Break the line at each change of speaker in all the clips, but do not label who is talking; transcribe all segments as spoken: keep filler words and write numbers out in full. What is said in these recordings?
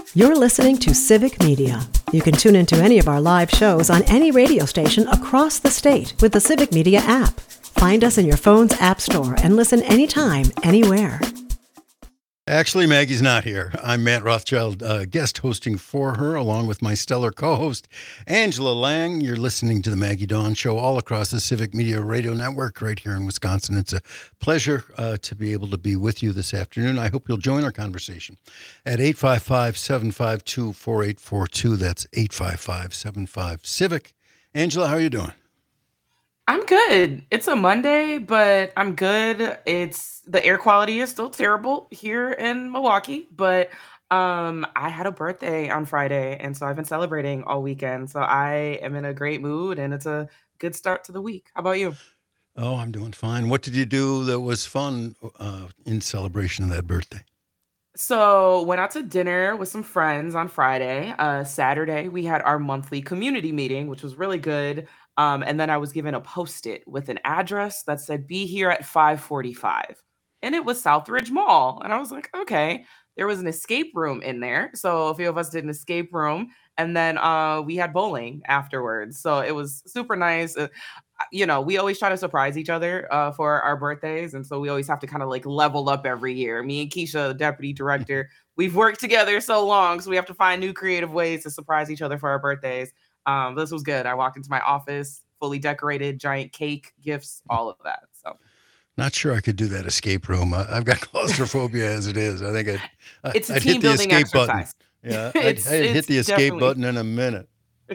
You're listening to Civic Media. You can tune into any of our live shows on any radio station across the state with the Civic Media app. Find us in your phone's app store and listen anytime, anywhere.
Actually, Maggie's not here. I'm Matt Rothschild, uh, guest hosting for her, along with my stellar co-host, Angela Lang. You're listening to the Maggie Dawn Show all across the Civic Media Radio Network right here in Wisconsin. It's a pleasure uh, to be able to be with you this afternoon. I hope you'll join our conversation at eight five five, seven five two, four eight four two. That's eight five five, seven five, CIVIC. Angela, how are you doing?
I'm good. It's a Monday, but I'm good. It's the air quality is still terrible here in Milwaukee, but um, I had a birthday on Friday, and so I've been celebrating all weekend. So I am in a great mood, and it's a good start to the week. How about you?
Oh, I'm doing fine. What did you do that was fun uh, in celebration of that birthday?
So went out to dinner with some friends on Friday. Uh, Saturday, we had our monthly community meeting, which was really good. Um, and then I was given a post-it with an address that said, be here at five forty-five. And it was Southridge Mall. And I was like, okay, there was an escape room in there. So a few of us did an escape room. And then uh, we had bowling afterwards. So it was super nice. Uh, you know, we always try to surprise each other uh, for our birthdays. And so we always have to kind of like level up every year. Me and Keisha, the deputy director, we've worked together so long. So we have to find new creative ways to surprise each other for our birthdays. Um, this was good. I walked into my office, fully decorated, giant cake, gifts, all of that. So,
not sure I could do that escape room. I, I've got claustrophobia as it is. I think I'd, I'd,
it's a
I'd
team
hit the
building
escape
exercise.
button. Yeah, I'd,
it's,
I'd
it's
hit the escape
definitely.
button in a minute.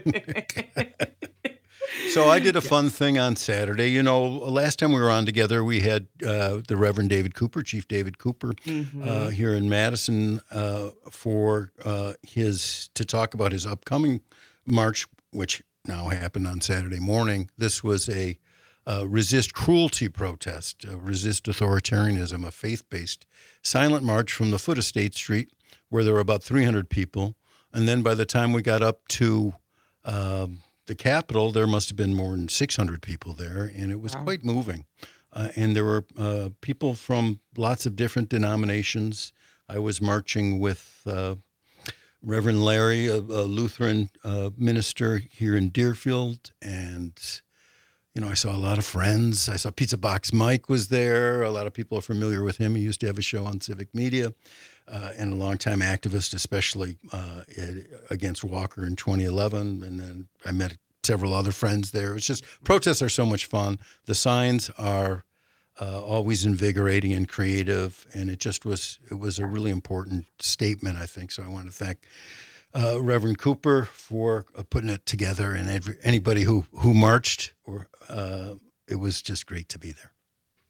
So I did a fun
Yes.
thing on Saturday. You know, last time we were on together, we had uh, the Reverend David Cooper, Chief David Cooper,
Mm-hmm.
uh, here in Madison uh, for uh, his to talk about his upcoming march, which now happened on Saturday morning. This was a uh, resist cruelty protest, uh, resist authoritarianism, a faith-based silent march from the foot of State Street, where there were about three hundred people. And then by the time we got up to um, the Capitol, there must have been more than six hundred people there, and it was
Wow.
quite moving. Uh, and there were uh, people from lots of different denominations. I was marching with uh, Reverend Larry, a, a Lutheran uh, minister here in Deerfield, and you know, I saw a lot of friends. I saw Pizza Box Mike was there. A lot of people are familiar with him. He used to have a show on Civic Media, uh, and a longtime activist, especially uh, against Walker in twenty eleven. And then I met several other friends there. It's just protests are so much fun. The signs are uh, always invigorating and creative, and it just was it was a really important statement, I think. So I want to thank uh, Reverend Cooper for uh, putting it together, and every, anybody who who marched. Or uh, it was just great to be there.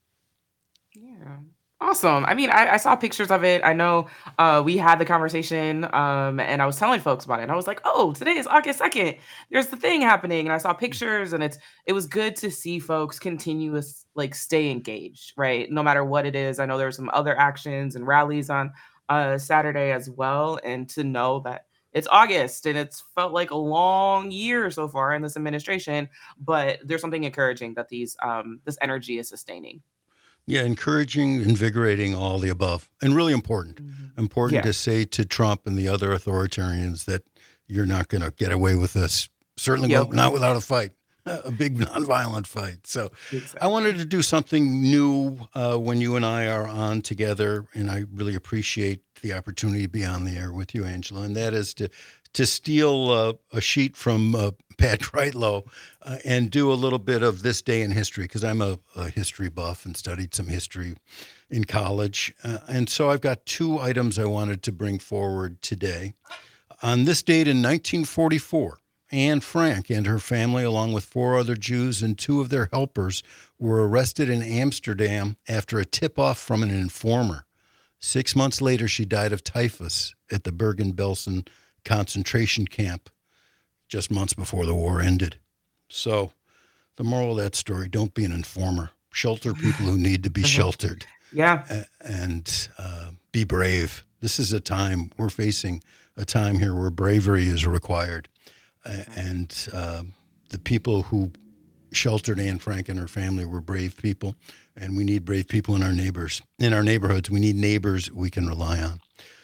Yeah. Awesome. I mean, I, I saw pictures of it. I know uh, we had the conversation um, and I was telling folks about it. And I was like, oh, today is August second. There's the thing happening. And I saw pictures and it's it was good to see folks continuous, like stay engaged, right? No matter what it is. I know there were some other actions and rallies on uh, Saturday as well. And to know that it's August and it's felt like a long year so far in this administration, but there's something encouraging that these um, this energy is sustaining.
Yeah, encouraging, invigorating, all the above, and really important.
Mhm.
Important
Yeah.
to say to Trump and the other authoritarians that you're not going to get away with this. Certainly
Yep.
not without a fight, a big nonviolent fight. So I
Exactly.
wanted to do something new uh, when you and I are on together, and I really appreciate the opportunity to be on the air with you, Angela, and that is to to steal uh, a sheet from uh, Pat Kreitlow uh, and do a little bit of this day in history, because I'm a, a history buff and studied some history in college. Uh, and so I've got two items I wanted to bring forward today. On this date in nineteen forty-four, Anne Frank and her family, along with four other Jews and two of their helpers, were arrested in Amsterdam after a tip-off from an informer. Six months later, she died of typhus at the Bergen-Belsen concentration camp just months before the war ended. So the moral of that story, don't be an informer. Shelter people who need to be sheltered.
Yeah.
A- and uh, be brave. This is a time, we're facing a time here where bravery is required. A- and uh, the people who sheltered Anne Frank and her family were brave people, and we need brave people in our neighbors, in our neighborhoods. We need neighbors we can rely on.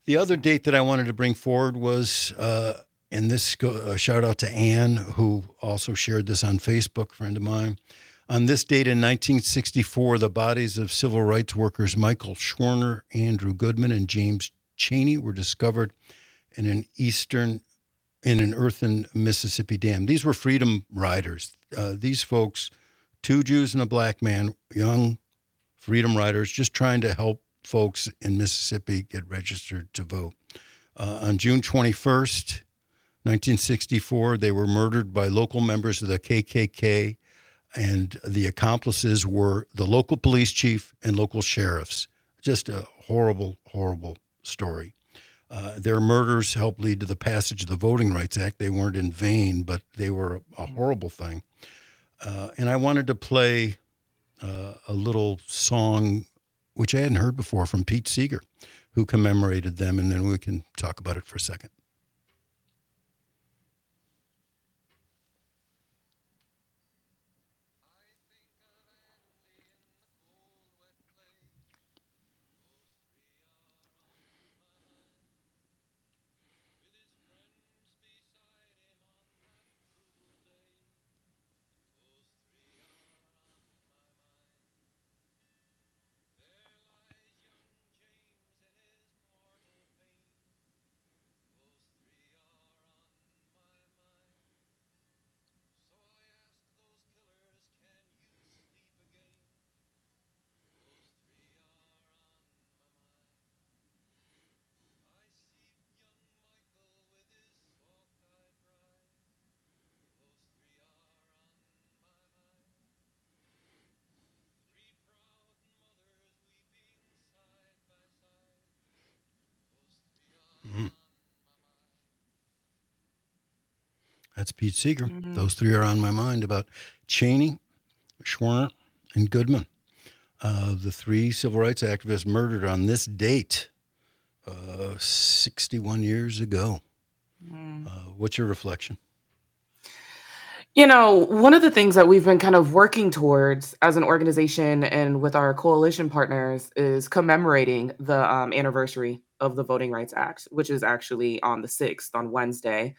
The other
So,
date that I wanted to bring forward was, uh, and this go, uh, shout out to Anne, who also shared this on Facebook, friend of mine. On this date in nineteen sixty-four, the bodies of civil rights workers Michael Schwerner, Andrew Goodman, and James Chaney were discovered in an eastern in an earthen Mississippi dam. These were freedom riders. Uh, these folks, two Jews and a black man, young freedom riders, just trying to help folks in Mississippi get registered to vote. Uh, on June twenty-first, nineteen sixty-four, they were murdered by local members of the K K K, and the accomplices were the local police chief and local sheriffs. Just a horrible, horrible story. Uh, their murders helped lead to the passage of the Voting Rights Act. They weren't in vain, but they were a horrible thing. Uh, and I wanted to play uh, a little song, which I hadn't heard before, from Pete Seeger, who commemorated them, and then we can talk about it for a second. Mhm. That's Pete Seeger.
mhm.
Those three are on my mind, about Chaney, Schwerner, and Goodman. Uh, the three civil rights activists murdered on this date uh, sixty-one years ago.
Mm.
Uh, what's your reflection?
You know, one of the things that we've been kind of working towards as an organization and with our coalition partners is commemorating the um, anniversary of the Voting Rights Act, which is actually on the sixth, on Wednesday.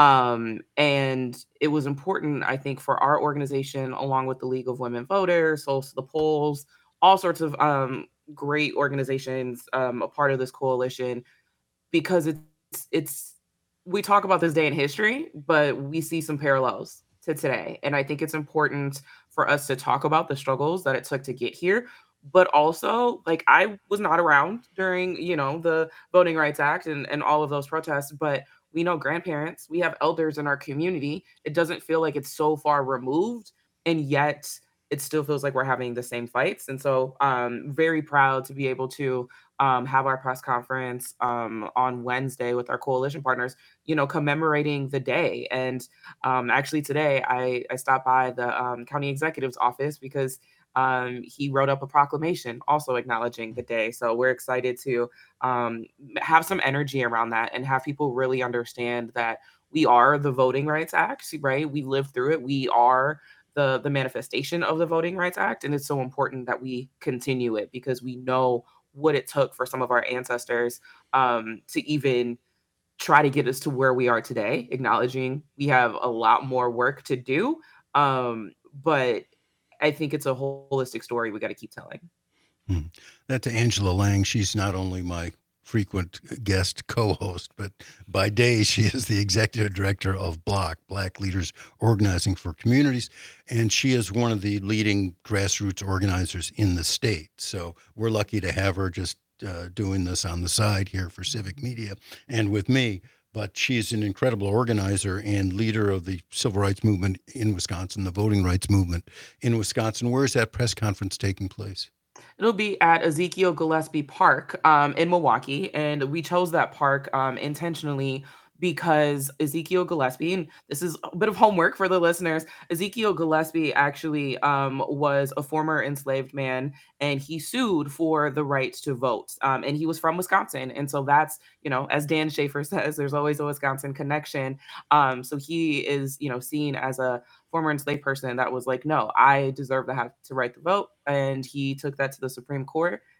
Um, and it was important, I think, for our organization, along with the League of Women Voters, Souls to the Polls, all sorts of um, great organizations, um, a part of this coalition, because it's it's we talk about this day in history, but we see some parallels to today. And I think it's important for us to talk about the struggles that it took to get here. But also, like, I was not around during, you know, the Voting Rights Act and, and all of those protests, but we know grandparents, we have elders in our community. It doesn't feel like it's so far removed, and yet it still feels like we're having the same fights. And so um very proud to be able to um, have our press conference um, on Wednesday with our coalition partners, you know, commemorating the day. And um, actually today I, I stopped by the um, county executive's office because um, he wrote up a proclamation also acknowledging the day. So we're excited to um, have some energy around that and have people really understand that we are the Voting Rights Act, right? We lived through it. We are the the manifestation of the Voting Rights Act, and it's so important that we continue it because we know what it took for some of our ancestors um, to even try to get us to where we are today, acknowledging we have a lot more work to do. Um, but I think it's a holistic story we got to keep telling.
Hmm. That's Angela Lang. She's not only my frequent guest co-host, but by day she is the executive director of BLOC, Black Leaders Organizing for Communities, and she is one of the leading grassroots organizers in the state. So we're lucky to have her just uh, doing this on the side here for Civic Media and with me. But she's an incredible organizer and leader of the civil rights movement in Wisconsin, the voting rights movement in Wisconsin. Where is that press conference taking place?
It'll be at Ezekiel Gillespie Park um, in Milwaukee, and we chose that park um, intentionally because Ezekiel Gillespie, and this is a bit of homework for the listeners. Ezekiel Gillespie actually um, was a former enslaved man, and he sued for the right to vote. Um, and he was from Wisconsin, and so that's, you know, as Dan Schaefer says, there's always a Wisconsin connection. Um, so he is, you know, seen as a former enslaved person that was like, no, I deserve to have to right to vote. And he took that to the Supreme Court.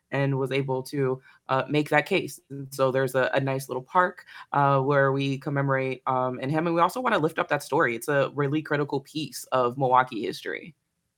and was able to uh, make that case. And so there's a, a nice little park uh, where we commemorate um, and him. And we also want to lift up that story. It's a really critical piece of Milwaukee history.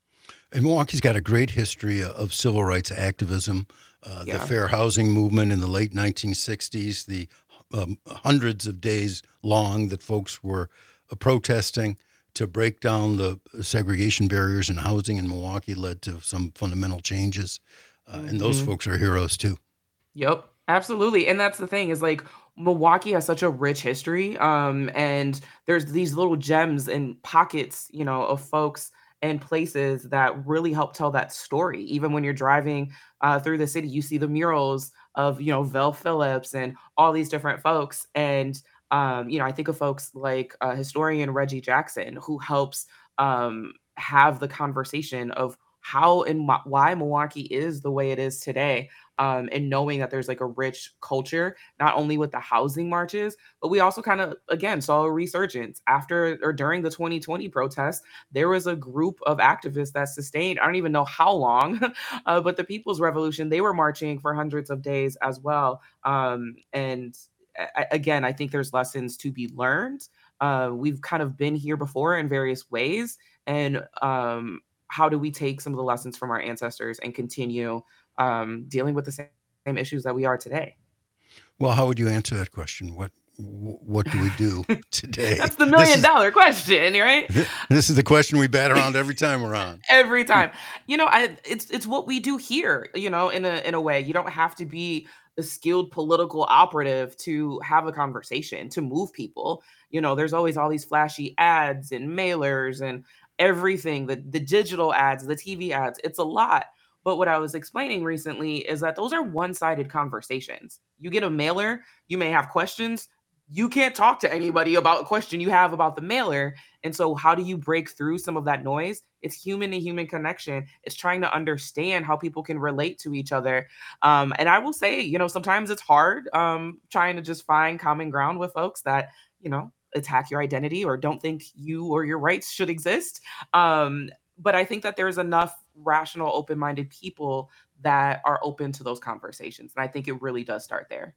And Milwaukee's got a great history of civil rights activism, uh, the
Yeah.
fair housing movement in the late nineteen sixties, the um, hundreds of days long that folks were uh, protesting to break down the segregation barriers in housing in Milwaukee led to some fundamental changes. Uh, and those
Mhm.
folks are heroes too.
Yep, absolutely. And that's the thing is like Milwaukee has such a rich history. Um, and there's these little gems and pockets, you know, of folks and places that really help tell that story. Even when you're driving uh, through the city, you see the murals of, you know, Vel Phillips and all these different folks. And, um, you know, I think of folks like uh, historian Reggie Jackson, who helps um, have the conversation of how and wh- why Milwaukee is the way it is today, um, and knowing that there's like a rich culture, not only with the housing marches, but we also kind of, again, saw a resurgence after or during the twenty twenty protests. There was a group of activists that sustained, I don't even know how long, uh, but the People's Revolution, they were marching for hundreds of days as well. Um, and a- again, I think there's lessons to be learned. Uh, we've kind of been here before in various ways. And um, how do we take some of the lessons from our ancestors and continue um, dealing with the same, same issues that we are today?
Well, how would you answer that question? What what do we do today?
That's the
This
million
is
dollar question, right?
this is the question we bat around every time we're on.
Every time. You know, I it's it's what we do here, you know, in a in a way. You don't have to be a skilled political operative to have a conversation, to move people. You know, there's always all these flashy ads and mailers and everything, the the digital ads, the T V ads. It's a lot. But what I was explaining recently is that those are one-sided conversations. You get a mailer, you may have questions. You can't talk to anybody about a question you have about the mailer. And so, how do you break through some of that noise? It's human to human connection. It's trying to understand how people can relate to each other. Um, and I will say, you know, sometimes it's hard um, trying to just find common ground with folks that, you know, attack your identity or don't think you or your rights should exist. Um, but I think that there's enough rational, open minded people that are open to those conversations. And I think it really does start there.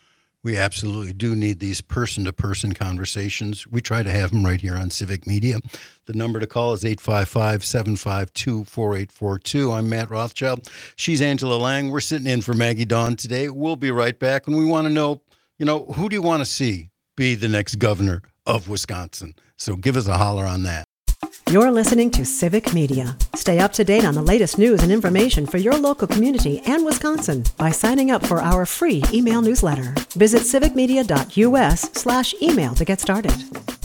We absolutely do need these person-to-person conversations. We try to have them right here on Civic Media. The number to call is eight five five, seven five two, four eight four two. I'm Matt Rothschild. She's Angela Lang. We're sitting in for Maggie Dawn today. We'll be right back. And we want to know, you know, who do you want to see be the next governor of Wisconsin? So give us a holler on that.
You're listening to Civic Media. Stay up to date on the latest news and information for your local community and Wisconsin by signing up for our free email newsletter. Visit civicmedia.us slash email to get started.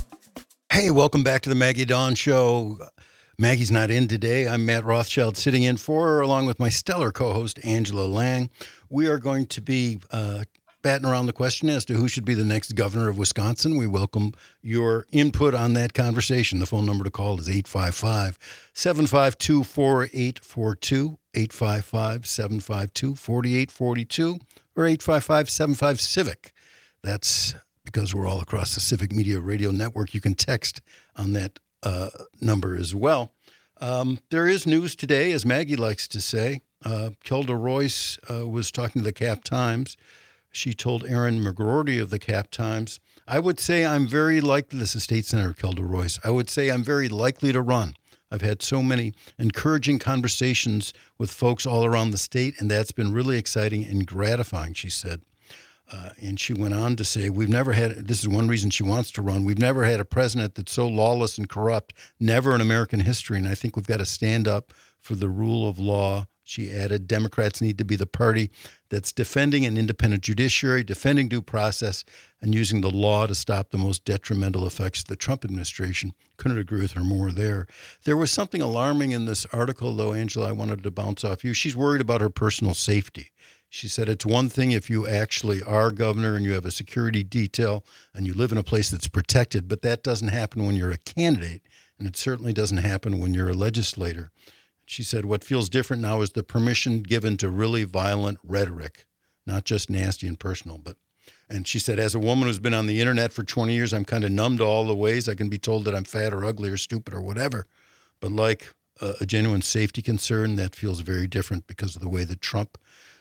Hey, welcome back to the Maggie Dawn Show. Maggie's not in today. I'm Matt Rothschild sitting in for her along with my stellar co-host, Angela Lang. We are going to be uh, batting around the question as to who should be the next governor of Wisconsin. We welcome your input on that conversation. The phone number to call is eight five five, seven five two, four eight four two, eight five five, seven five two, four eight four two, or eight five five, seven five, CIVIC. That's because we're all across the Civic Media Radio Network. You can text on that uh, number as well. Um, there is news today, as Maggie likes to say. Uh, Kelda Royce uh, was talking to the Cap Times. She told Aaron McGroarty of the Cap Times, I would say I'm very likely, this is State Senator Kelda Royce, I would say I'm very likely to run. I've had so many encouraging conversations with folks all around the state, and that's been really exciting and gratifying, she said. Uh, and she went on to say, we've never had, this is one reason she wants to run, we've never had a president that's so lawless and corrupt, never in American history. And I think we've got to stand up for the rule of law. She added, Democrats need to be the party that's defending an independent judiciary, defending due process, and using the law to stop the most detrimental effects of the Trump administration. Couldn't agree with her more there. There was something alarming in this article, though, Angela, I wanted to bounce off you. She's worried about her personal safety. She said it's one thing if you actually are governor and you have a security detail and you live in a place that's protected, but that doesn't happen when you're a candidate, and it certainly doesn't happen when you're a legislator. She said what feels different now is the permission given to really violent rhetoric, not just nasty and personal. But, and she said, as a woman who's been on the internet for twenty years, I'm kind of numb to all the ways I can be told that I'm fat or ugly or stupid or whatever. But like a, a genuine safety concern, that feels very different because of the way that Trump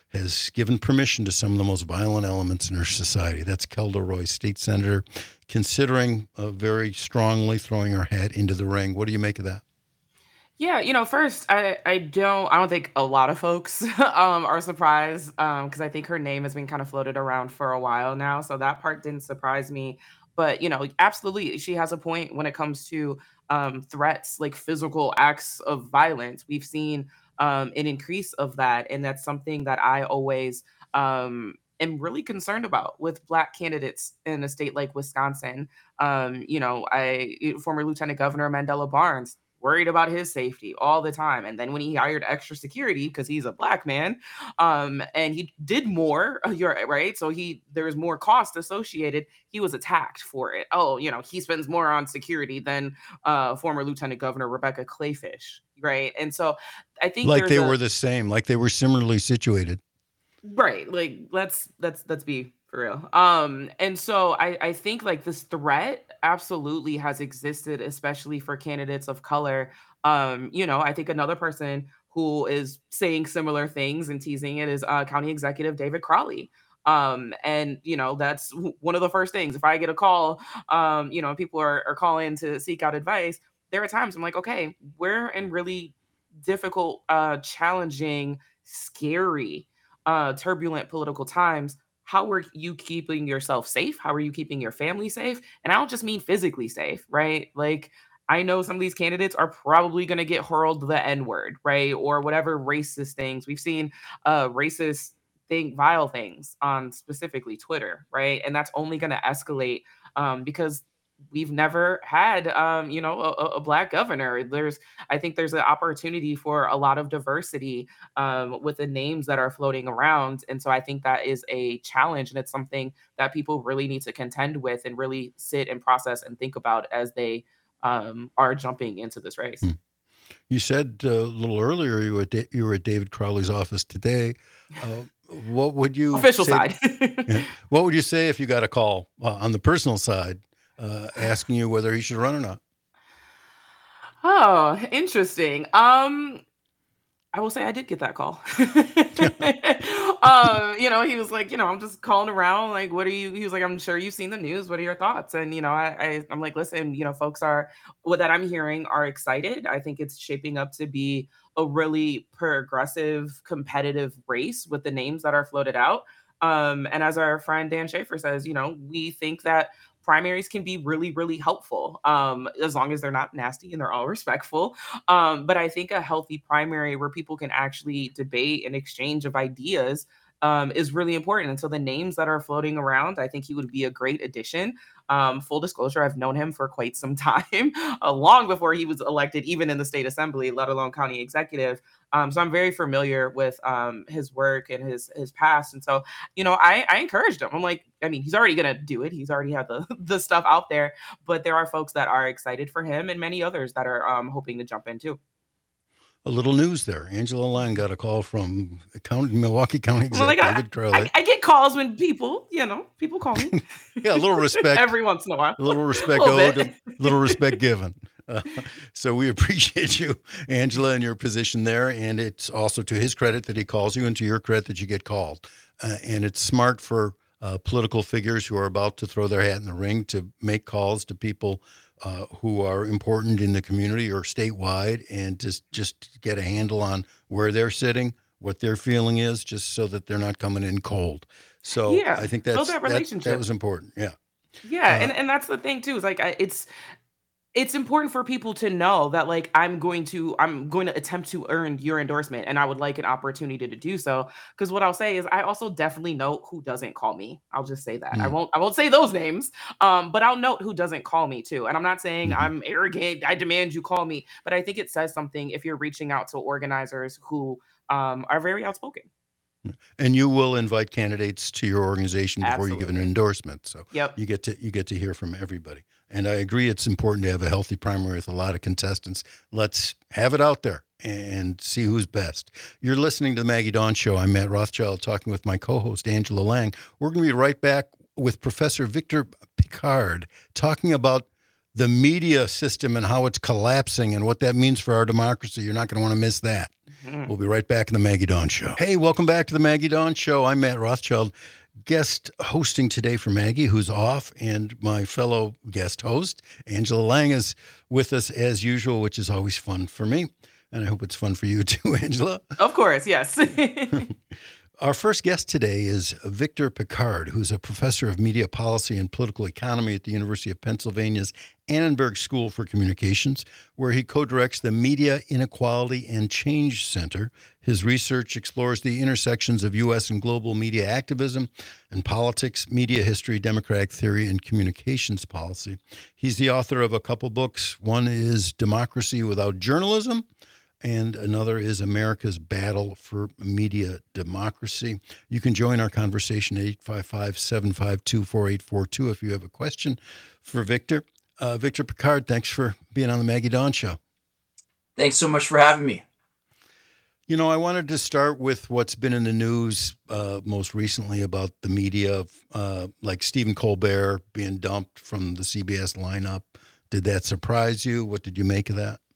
has given permission to some of the most violent elements in our society. That's Kelda Roy, state senator, considering uh, very strongly throwing her hat into the ring. What do you make of that?
Yeah, you know, first, I I don't I don't think a lot of folks um are surprised um because I think her name has been kind of floated around for a while now, so that part didn't surprise me. But, you know, absolutely, she has a point when it comes to um threats, like physical acts of violence. We've seen um an increase of that, and that's something that I always um am really concerned about with black candidates in a state like Wisconsin. Um, you know, I former Lieutenant Governor Mandela Barnes worried about his safety all the time. And then when he hired extra security because he's a black man, um, and he did more, you're right. So he there was more cost associated. He was attacked for it. Oh, you know, he spends more on security than uh, former Lieutenant Governor Rebecca Clayfish, right? And so I think
Like
there's
they
a
were the same, like they were similarly situated.
Right, like, let's let's let's be for real. Um, and so I I think, like, this threat absolutely has existed, especially for candidates of color. Um, you know, I think another person who is saying similar things and teasing it is, uh, County Executive David Crowley. Um, and, you know, that's w one of the first things. If I get a call, um, you know, people are are calling to seek out advice, there are times I'm like, "Okay, we're in really difficult, uh, challenging, scary, uh, turbulent political times. How are you keeping yourself safe? How are you keeping your family safe? And I don't just mean physically safe, right? Like, I know some of these candidates are probably going to get hurled the N word, right? Or whatever racist things. We've seen uh, racist thing, vile things on specifically Twitter, right? And that's only going to escalate um, because we've never had, um, you know, a, a a black governor. There's, I think there's an opportunity for a lot of diversity um, with the names that are floating around. And so I think that is a challenge, and it's something that people really need to contend with and really sit and process and think about as they um, are jumping into this race.
Hmm. You said uh, a little earlier you were at, Da- you were at David Crowley's office today. Uh, what would you
Official
say?
side.
Yeah. What would you say if you got a call uh, on the personal side uh, asking you whether he should run or not?
Oh, interesting. Um, I will say I did get that call. um, you know, he was like, you know, I'm just calling around. Like, what are you? He was like, I'm sure you've seen the news. What are your thoughts? And you know, I, I I'm like, listen, you know, folks are what that I'm hearing are excited. I think it's shaping up to be a really progressive, competitive race with the names that are floated out. Um, and as our friend Dan Schaefer says, you know, we think that primaries can be really, really helpful um, as long as they're not nasty and they're all respectful. Um, but I think a healthy primary where people can actually debate and exchange of ideas um, is really important. And so the names that are floating around, I think he would be a great addition. Um, full disclosure, I've known him for quite some time, uh, long before he was elected, even in the state assembly, let alone county executive. Um, so I'm very familiar with um, his work and his his past. And so, you know, I, I encouraged him. I'm like, I mean, he's already gonna do it. He's already had the the stuff out there, but there are folks that are excited for him and many others that are um, hoping to jump in too.
A little news there. Angela Lang got a call from county, Milwaukee County
Well, like
Executive
I,
David Crowley.
I, I get calls when people, you know, people call me
Yeah, a little respect,
every once in a while,
a little respect
a little
owed,
bit.
a little respect given. Uh, so we appreciate you, Angela, and your position there. And it's also to his credit that he calls you, and to your credit that you get called. Uh, and it's smart for uh, political figures who are about to throw their hat in the ring to make calls to people uh, who are important in the community or statewide, and just just get a handle on where they're sitting, what their feeling is, just so that they're not coming in cold. So
Yeah,
I think
build
that's
that
that that
relationship.
was important. Yeah.
Yeah,
Uh,
and and that's the thing too. Is like I, it's it's important for people to know that like I'm going to I'm going to attempt to earn your endorsement, and I would like an opportunity to do so. Because what I'll say is I also definitely note who doesn't call me. I'll just say that. I
mm,
won't I won't say those names. Um, but I'll note who doesn't call me too. And I'm not saying
mhm.
I'm arrogant, I demand you call me, but I think it says something if you're reaching out to organizers who um are very outspoken.
And you will invite candidates to your organization before you give an
Absolutely.
endorsement. So
Yep.
you get to you get to hear from everybody. And I agree it's important to have a healthy primary with a lot of contestants. Let's have it out there and see who's best. You're listening to the Maggie Dawn Show. I'm Matt Rothschild talking with my co-host Angela Lang. We're going to be right back with Professor Victor Picard talking about the media system and how it's collapsing and what that means for our democracy. You're not going to want to miss that. We'll be right back in the Maggie Dawn Show. Hey, welcome back to the Maggie Dawn Show. I'm Matt Rothschild, guest hosting today for Maggie, who's off, and my fellow guest host, Angela Lang, is with us as usual, which is always fun for me. And I hope it's fun for you too, Angela.
Of course, yes.
Our first guest today is Victor Pickard, who's a professor of media policy and political economy at the University of Pennsylvania's Annenberg School for Communications, where he co-directs the Media Inequality and Change Center. His research explores the intersections of U S and global media activism and politics, media history, democratic theory, and communications policy. He's the author of a couple books. One is Democracy Without Journalism, and another is America's Battle for Media Democracy. You can join our conversation at eight five five, seven five two, four eight four two if you have a question for Victor. Uh, Victor Pickard, thanks for being on the Maggie Dawn Show.
Thanks so much for having me.
You know, I wanted to start with what's been in the news uh, most recently about the media, uh, like Stephen Colbert being dumped from the C B S lineup. Did that surprise you? What did you make of that?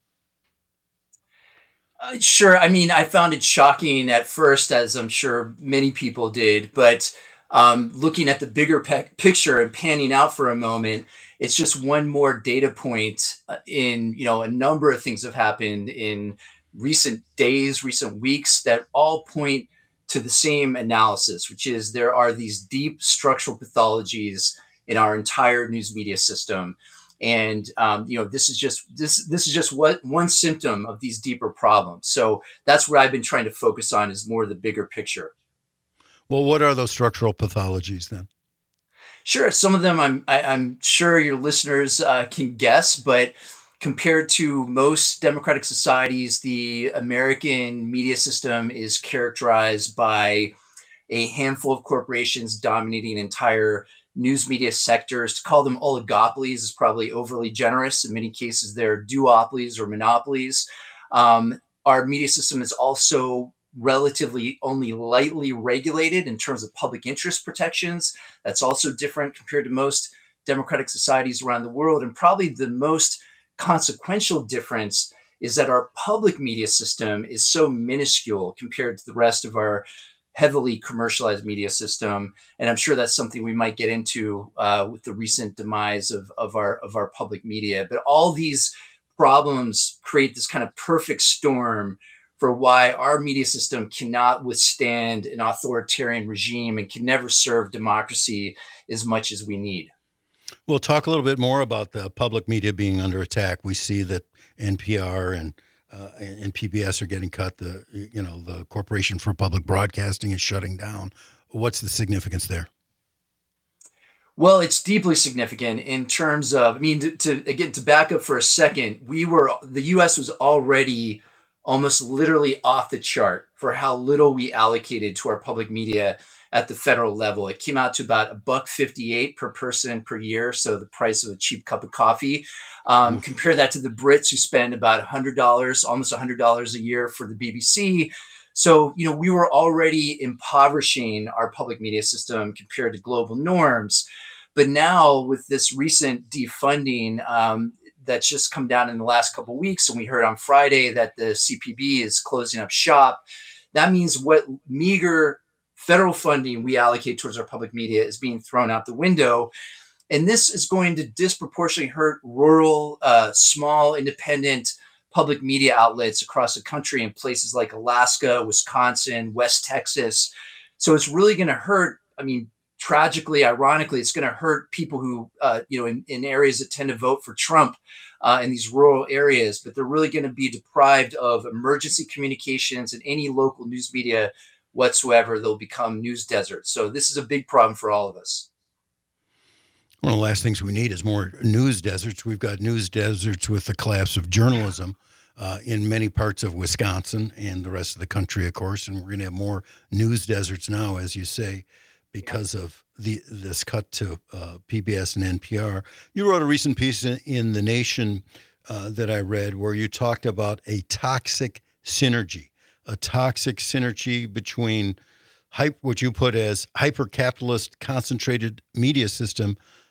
Uh, sure. I mean, I found it shocking at first, as I'm sure many people did. But um, looking at the bigger pe- picture and panning out for a moment, it's just one more data point in, you know, a number of things have happened in recent days, recent weeks that all point to the same analysis, which is there are these deep structural pathologies in our entire news media system. And um, you know, this is just this this is just what one symptom of these deeper problems. So that's what I've been trying to focus on, is more the bigger picture.
Well, what are those structural pathologies then?
Sure, some of them I'm I, I'm sure your listeners uh, can guess, but compared to most democratic societies, the American media system is characterized by a handful of corporations dominating entire news media sectors. To call them oligopolies is probably overly generous. In many cases, they're duopolies or monopolies. Um, our media system is also relatively only lightly regulated in terms of public interest protections. That's also different compared to most democratic societies around the world. And probably the most consequential difference is that our public media system is so minuscule compared to the rest of our heavily commercialized media system. And I'm sure that's something we might get into uh, with the recent demise of, of our of our public media. But all these problems create this kind of perfect storm for why our media system cannot withstand an authoritarian regime and can never serve democracy as much as we need.
We'll talk a little bit more about the public media being under attack. We see that N P R and Uh, and P B S are getting cut. The, you know, the Corporation for Public Broadcasting is shutting down. What's the significance there?
Well, it's deeply significant in terms of, I mean, to, to again, to back up for a second, we were, the U S was already almost literally off the chart for how little we allocated to our public media at the federal level. It came out to about a buck fifty-eight per person per year. So the price of a cheap cup of coffee. Um, mm. Compare that to the Brits, who spend about one hundred dollars, almost one hundred dollars a year for the B B C. So, you know, we were already impoverishing our public media system compared to global norms. But now with this recent defunding um, that's just come down in the last couple of weeks, and we heard on Friday that the C P B is closing up shop, that means what meager federal funding we allocate towards our public media is being thrown out the window. And this is going to disproportionately hurt rural, uh, small, independent public media outlets across the country in places like Alaska, Wisconsin, West Texas. So it's really going to hurt. I mean, tragically, ironically, it's going to hurt people who, uh, you know, in, in areas that tend to vote for Trump uh, in these rural areas, but they're really going to be deprived of emergency communications and any local news media whatsoever. They'll become news deserts. So this is a big problem for all of us.
One of the last things we need is more news deserts. We've got news deserts with the collapse of journalism uh, in many parts of Wisconsin and the rest of the country, of course. And we're going to have more news deserts now, as you say, because of the this cut to uh, P B S and N P R. You wrote a recent piece in, in The Nation uh, that I read where you talked about a toxic synergy, a toxic synergy between hype, what you put as hyper-capitalist concentrated media system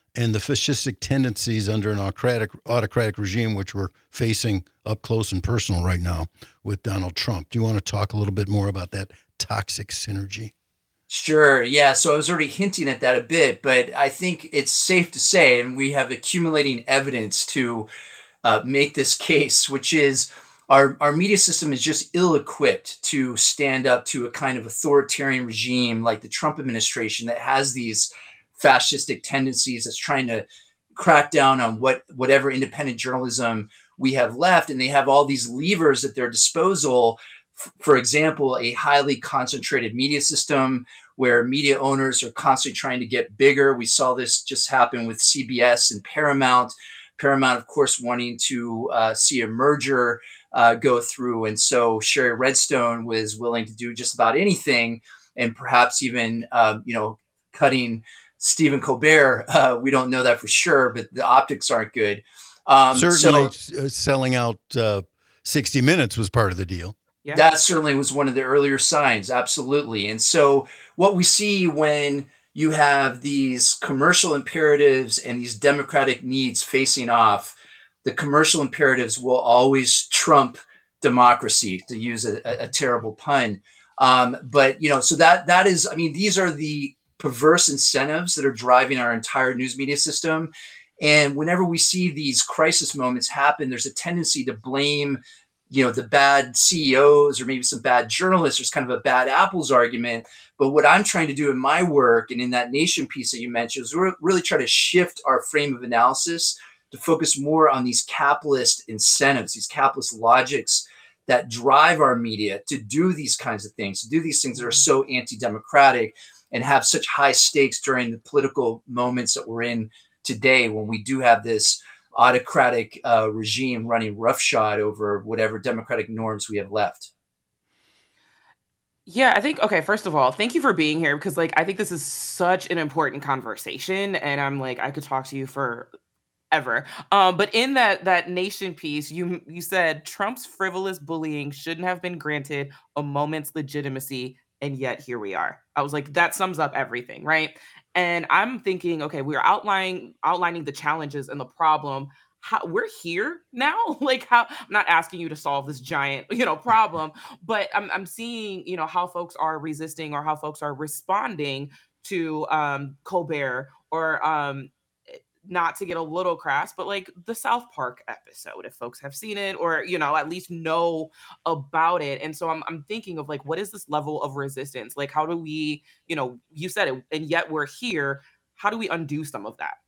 and the fascistic tendencies under an autocratic autocratic regime, which we're facing up close and personal right now with Donald Trump. Do you want to talk a little bit more about that toxic synergy?
Sure. Yeah. So I was already hinting at that a bit, but I think it's safe to say, and we have accumulating evidence to uh, make this case, which is our, our media system is just ill-equipped to stand up to a kind of authoritarian regime like the Trump administration that has these fascistic tendencies, that's trying to crack down on what whatever independent journalism we have left. And they have all these levers at their disposal. F- For example, a highly concentrated media system where media owners are constantly trying to get bigger. We saw this just happen with C B S and Paramount. Paramount, of course, wanting to uh, see a merger uh, go through. And so Sherry Redstone was willing to do just about anything, and perhaps even, um, you know, cutting Stephen Colbert. Uh, we don't know that for sure, but the optics aren't good. Um,
Certainly,
so
uh, selling out uh, sixty minutes was part of the deal.
Yeah.
that certainly was one of the earlier signs. Absolutely. And so what we see when you have these commercial imperatives and these democratic needs facing off, the commercial imperatives will always trump democracy, to use a, a, a terrible pun. Um, but, you know, so that that is, I mean, these are the perverse incentives that are driving our entire news media system. And whenever we see these crisis moments happen, there's a tendency to blame, you know, the bad C E Os or maybe some bad journalists. There's kind of a bad apples argument. But what I'm trying to do in my work and in that Nation piece that you mentioned is re- really try to shift our frame of analysis to focus more on these capitalist incentives, these capitalist logics that drive our media to do these kinds of things, to do these things that are so anti-democratic and have such high stakes during the political moments that we're in today, when we do have this autocratic uh, regime running roughshod over whatever democratic norms we have left.
Yeah, I think, okay, first of all, thank you for being here, because like I think this is such an important conversation, and I'm like I could talk to you for ever. Um, but in that that Nation piece, you you said Trump's frivolous bullying shouldn't have been granted a moment's legitimacy, and yet here we are. I was like, that sums up everything, right? And I'm thinking, okay, we're outlining outlining the challenges and the problem. How we're here now? Like, how I'm not asking you to solve this giant, you know, problem, but I'm I'm seeing, you know, how folks are resisting or how folks are responding to um Colbert, or um not to get a little crass, but like the South Park episode, if folks have seen it or, you know, at least know about it. And so I'm, I'm thinking of like, what is this level of resistance? Like, how do we, you know, you said it, and yet we're here. How do we undo some of that?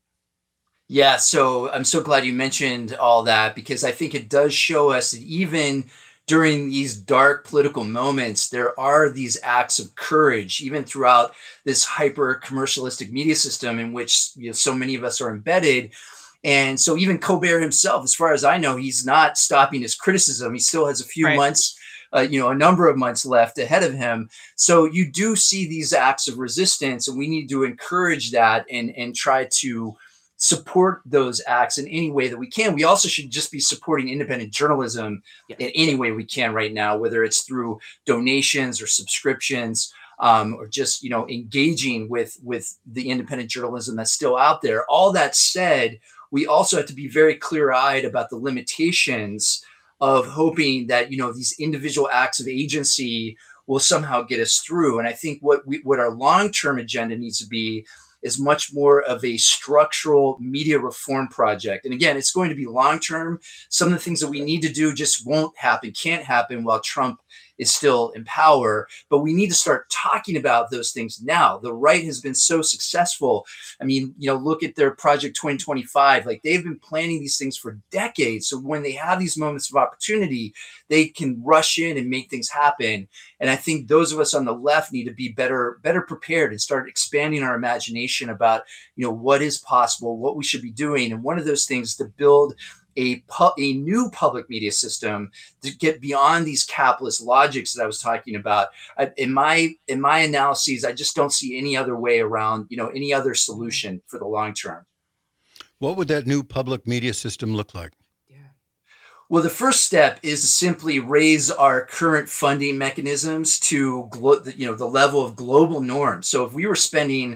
Yeah, so I'm so glad you mentioned all that, because I think it does show us that even during these dark political moments, there are these acts of courage, even throughout this hyper commercialistic media system in which, you know, so many of us are embedded. And so even Colbert himself, as far as I know, he's not stopping his criticism. He still has a few
Right.
months, uh, you know, a number of months left ahead of him. So you do see these acts of resistance, and we need to encourage that and and try to support those acts in any way that we can. We also should just be supporting independent journalism
Yes.
in any way we can right now, whether it's through donations or subscriptions, um, or just, you know, engaging with with the independent journalism that's still out there. All that said, we also have to be very clear-eyed about the limitations of hoping that, you know, these individual acts of agency will somehow get us through. And I think what we what our long-term agenda needs to be is much more of a structural media reform project. And again, it's going to be long-term. Some of the things that we need to do just won't happen, can't happen while Trump is still in power. But we need to start talking about those things now. The right has been so successful. I mean, you know, look at their Project twenty twenty-five. Like, they've been planning these things for decades. So when they have these moments of opportunity, they can rush in and make things happen. And I think those of us on the left need to be better, better prepared and start expanding our imagination about, you know, what is possible, what we should be doing. And one of those things is to build a pu- a new public media system to get beyond these capitalist logics that I was talking about. I, in my in my analyses, I just don't see any other way around, you know, any other solution for the long term.
What would that new public media system look like?
Yeah.
Well, the first step is to simply raise our current funding mechanisms to glo- you know, the level of global norms. So if we were spending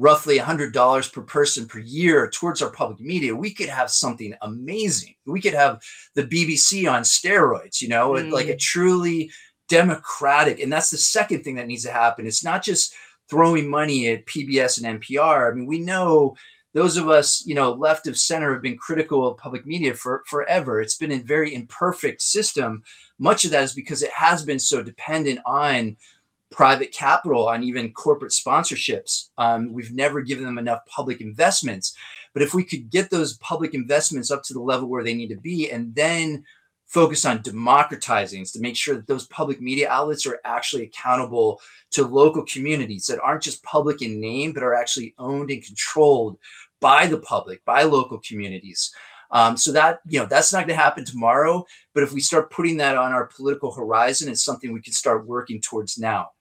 roughly one hundred dollars per person per year towards our public media, we could have something amazing. We could have the B B C on steroids, you know, mm. like a truly democratic. And that's the second thing that needs to happen. It's not just throwing money at P B S and N P R. I mean, we know those of us, you know, left of center have been critical of public media for forever. It's been a very imperfect system. Much of that is because it has been so dependent on private capital, on even corporate sponsorships. Um, we've never given them enough public investments. But if we could get those public investments up to the level where they need to be, and then focus on democratizing to make sure that those public media outlets are actually accountable to local communities that aren't just public in name, but are actually owned and controlled by the public, by local communities. Um, so that, you know, that's not going to happen tomorrow. But if we start putting that on our political horizon, it's something we can start working towards now.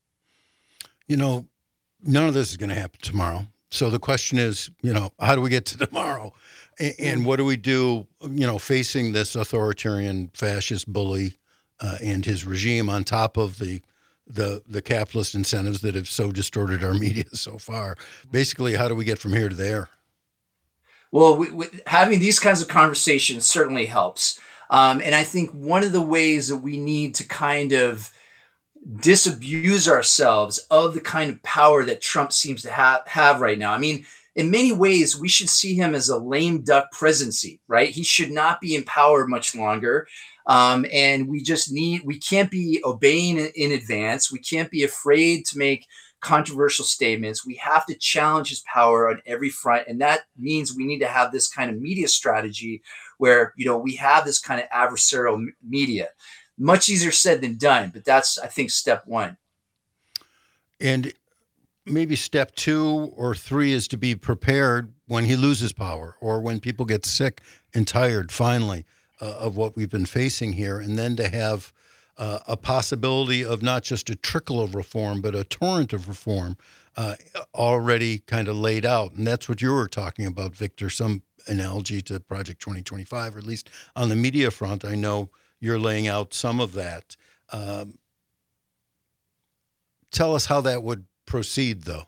You know, none of this is going to happen tomorrow. So the question is, you know, how do we get to tomorrow? And, and what do we do, you know, facing this authoritarian fascist bully uh, and his regime on top of the the the capitalist incentives that have so distorted our media so far? Basically, how do we get from here to there?
Well, we, we, having these kinds of conversations certainly helps. Um, and I think one of the ways that we need to kind of disabuse ourselves of the kind of power that Trump seems to have, have right now. I mean, in many ways, we should see him as a lame duck presidency, right? He should not be in power much longer. Um, and we just need, we can't be obeying in, in advance. We can't be afraid to make controversial statements. We have to challenge his power on every front. And that means we need to have this kind of media strategy where, you know, we have this kind of adversarial m- media. Much easier said than done, but that's, I think, step one.
And maybe step two or three is to be prepared when he loses power or when people get sick and tired, finally, uh, of what we've been facing here. And then to have uh, a possibility of not just a trickle of reform, but a torrent of reform uh, already kind of laid out. And that's what you were talking about, Victor, some analogy to Project twenty twenty-five, or at least on the media front. I know you're laying out some of that. Um, tell us how that would proceed, though.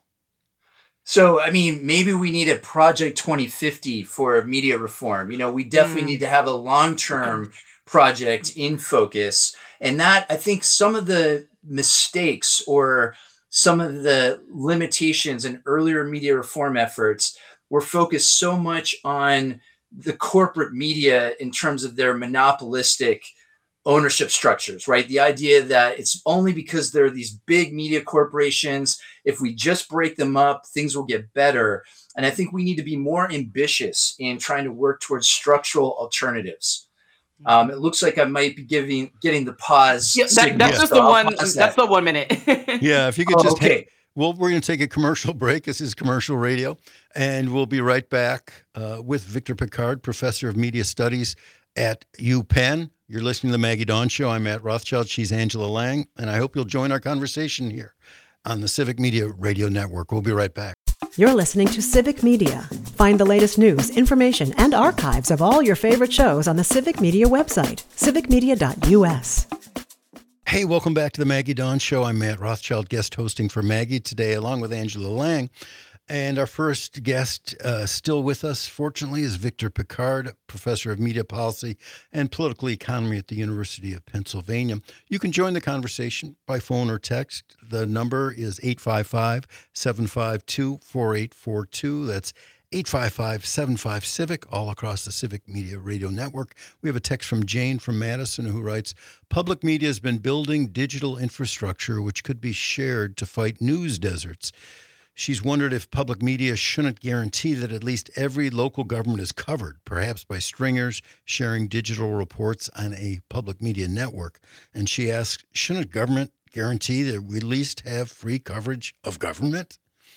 So, I mean, maybe we need a Project twenty fifty for media reform. You know, we definitely mm. need to have a long-term project in focus. And that, I think some of the mistakes or some of the limitations in earlier media reform efforts were focused so much on the corporate media in terms of their monopolistic ownership structures, right? The idea that it's only because there are these big media corporations, if we just break them up, things will get better. And I think we need to be more ambitious in trying to work towards structural alternatives. Um, it looks like I might be giving getting the pause.
Yeah, that, that's just so the one. That's that. the one minute.
Yeah, if you could
oh,
just.
Okay.
Hit, well, we're going to take a commercial break. This is Commercial Radio, and we'll be right back uh, with Victor Pickard, Professor of Media Studies at UPenn. You're listening to the Maggie Dawn Show. I'm Matt Rothschild. She's Angela Lang, and I hope you'll join our conversation here on the Civic Media Radio Network. We'll be right back.
You're listening to Civic Media. Find the latest news, information, and archives of all your favorite shows on the Civic Media website, civic media dot u s.
Hey, welcome back to the Maggie Dawn Show. I'm Matt Rothschild, guest hosting for Maggie today, along with Angela Lang. And our first guest uh, still with us, fortunately, is Victor Pickard, Professor of Media Policy and Political Economy at the University of Pennsylvania. You can join the conversation by phone or text. The number is eight five five, seven five two, four eight four two. That's eight five five, seven five, CIVIC, all across the Civic Media Radio Network. We have a text from Jane from Madison who writes, public media has been building digital infrastructure which could be shared to fight news deserts. She's wondered if public media shouldn't guarantee that at least every local government is covered, perhaps by stringers sharing digital reports on a public media network. And she asks, shouldn't government guarantee that we at least have free coverage of government?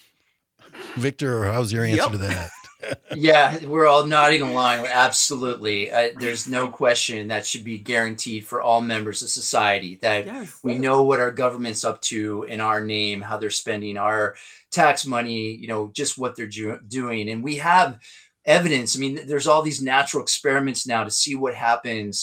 Victor, how's your answer yep. to that?
Yeah, we're all nodding along. Absolutely. Uh, there's no question that should be guaranteed for all members of society, that yes, we yes. know what our government's up to in our name, how they're spending our tax money, you know, just what they're ju- doing. And we have evidence. I mean, there's all these natural experiments now to see what happens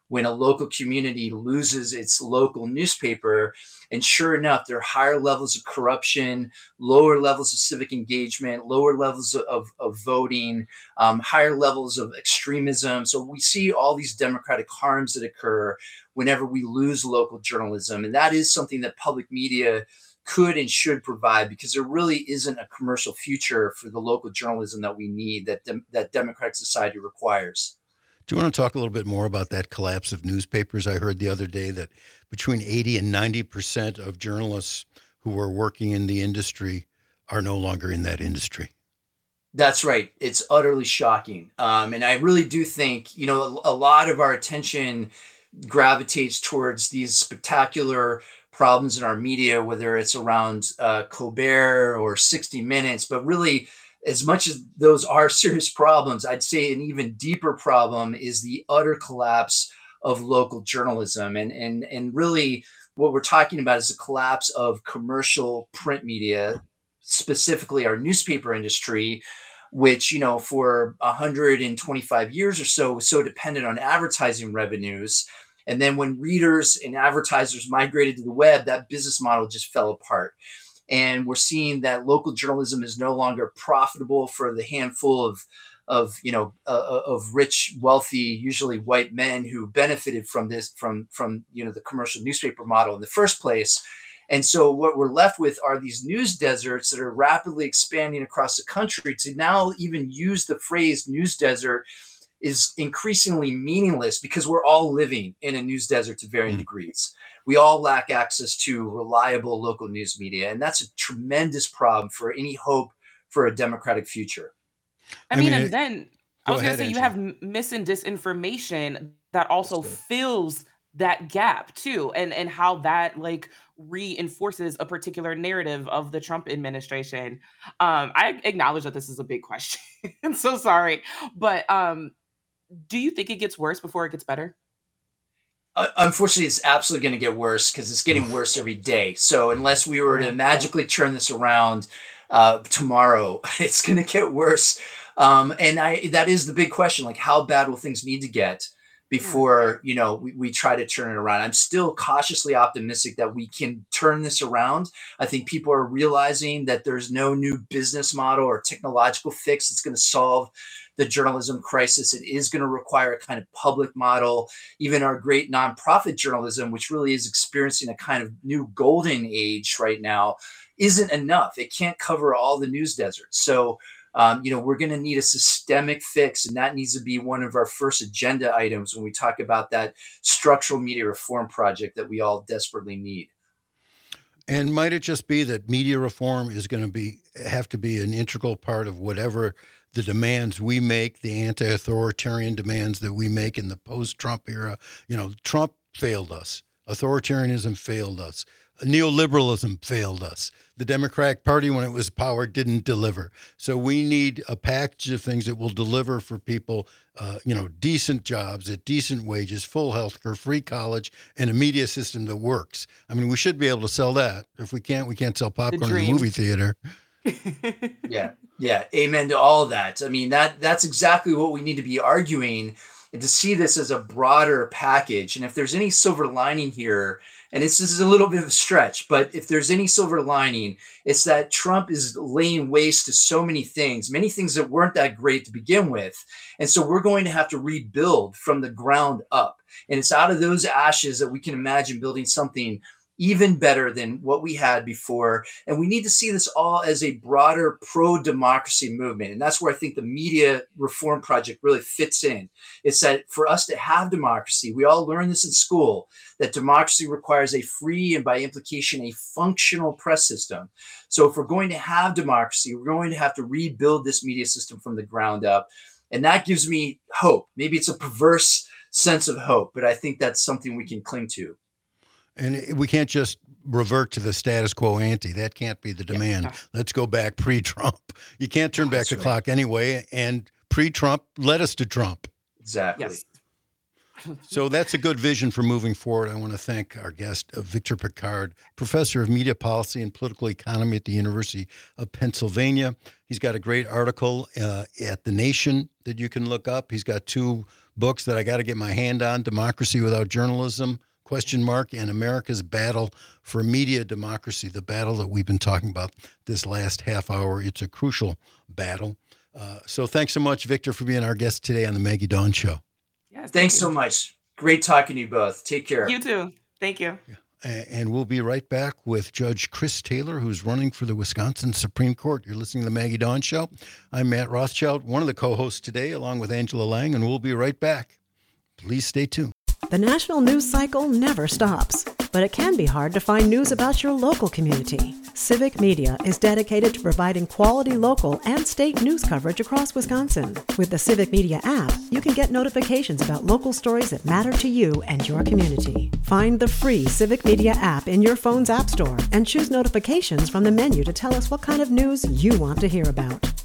when a local community loses its local newspaper. And sure enough, there are higher levels of corruption, lower levels of civic engagement, lower levels of, of voting, um, higher levels of extremism. So we see all these democratic harms that occur whenever we lose local journalism. And that is something that public media could and should provide, because there really isn't a commercial future for the local journalism that we need, that dem- that democratic society requires.
Do you want to talk a little bit more about that collapse of newspapers? I heard the other day that between eighty and ninety percent of journalists who were working in the industry are no longer in that industry.
That's right. It's utterly shocking. Um, and I really do think, you know, a, a lot of our attention gravitates towards these spectacular problems in our media, whether it's around uh, Colbert or sixty minutes, but really, as much as those are serious problems, I'd say an even deeper problem is the utter collapse of local journalism. And, and, and really what we're talking about is the collapse of commercial print media, specifically our newspaper industry, which, you know, for one hundred twenty-five years or so was so dependent on advertising revenues. And then when readers and advertisers migrated to the web, that business model just fell apart. And we're seeing that local journalism is no longer profitable for the handful of, of you know, uh, of rich, wealthy, usually white men who benefited from this, from, from, you know, the commercial newspaper model in the first place. And so what we're left with are these news deserts that are rapidly expanding across the country. To now even use the phrase news desert is increasingly meaningless, because we're all living in a news desert to varying mm-hmm. degrees. We all lack access to reliable local news media, and that's a tremendous problem for any hope for a democratic future.
I, I mean, mean, and it, then I was going to say, Angela. You have mis and disinformation that also fills that gap too, and and how that like reinforces a particular narrative of the Trump administration. Um, I acknowledge that this is a big question. I'm so sorry, but um, do you think it gets worse before it gets better?
Uh, unfortunately, it's absolutely going to get worse, because it's getting worse every day. So unless we were to magically turn this around uh, tomorrow, it's going to get worse. Um, and I, that is the big question, like how bad will things need to get before, you know, we, we try to turn it around? I'm still cautiously optimistic that we can turn this around. I think people are realizing that there's no new business model or technological fix that's going to solve the journalism crisis. It is going to require a kind of public model. Even our great nonprofit journalism, which really is experiencing a kind of new golden age right now, isn't enough. It can't cover all the news deserts. So, um, you know, we're going to need a systemic fix, and that needs to be one of our first agenda items when we talk about that structural media reform project that we all desperately need.
And might it just be that media reform is going to be have to be an integral part of whatever the demands we make, the anti-authoritarian demands that we make in the post-Trump era? You know, Trump failed us. Authoritarianism failed us. Neoliberalism failed us. The Democratic Party, when it was power, didn't deliver. So we need a package of things that will deliver for people, uh, you know, decent jobs at decent wages, full health care, free college, and a media system that works. I mean, we should be able to sell that. If we can't, we can't sell popcorn in the movie theater.
Yeah, yeah. Amen to all of that. I mean, that that's exactly what we need to be arguing, and to see this as a broader package. And if there's any silver lining here, and it's, this is a little bit of a stretch, but if there's any silver lining, it's that Trump is laying waste to so many things, many things that weren't that great to begin with. And so we're going to have to rebuild from the ground up. And it's out of those ashes that we can imagine building something even better than what we had before. And we need to see this all as a broader pro-democracy movement. And that's where I think the media reform project really fits in. It's that for us to have democracy, we all learn this in school, that democracy requires a free and by implication, a functional press system. So if we're going to have democracy, we're going to have to rebuild this media system from the ground up. And that gives me hope. Maybe it's a perverse sense of hope, but I think that's something we can cling to.
And we can't just revert to the status quo ante. That can't be the demand. Yeah. Let's go back pre-Trump. You can't turn oh, back the right. clock anyway. And pre-Trump led us to Trump.
Exactly.
Yes.
So that's a good vision for moving forward. I want to thank our guest, uh, Victor Pickard, professor of media policy and political economy at the University of Pennsylvania. He's got a great article uh, at The Nation that you can look up. He's got two books that I got to get my hand on, Democracy Without Journalism, question mark, and America's Battle for Media Democracy, the battle that we've been talking about this last half hour. It's a crucial battle. Uh, so thanks so much, Victor, for being our guest today on the Maggie Dawn Show.
Yes,
Thanks
thank
so much. Great talking to you both. Take care.
You too. Thank you.
And we'll be right back with Judge Chris Taylor, who's running for the Wisconsin Supreme Court. You're listening to the Maggie Dawn Show. I'm Matt Rothschild, one of the co-hosts today, along with Angela Lang, and we'll be right back. Please stay tuned.
The national news cycle never stops, but it can be hard to find news about your local community. Civic Media is dedicated to providing quality local and state news coverage across Wisconsin. With the Civic Media app, you can get notifications about local stories that matter to you and your community. Find the free Civic Media app in your phone's app store and choose notifications from the menu to tell us what kind of news you want to hear about.